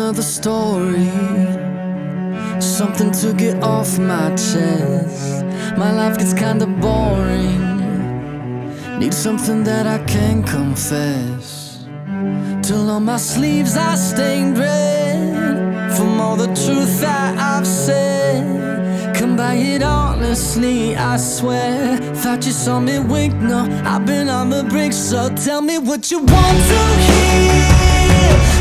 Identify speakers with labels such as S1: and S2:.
S1: another story, something to get off my chest. My life gets kinda boring, need something that I can confess. Till on my sleeves I stained red from all the truth that I've said. Come by it honestly, I swear. Thought you saw me wink, no, I've been on the brink. So tell me what you want to hear.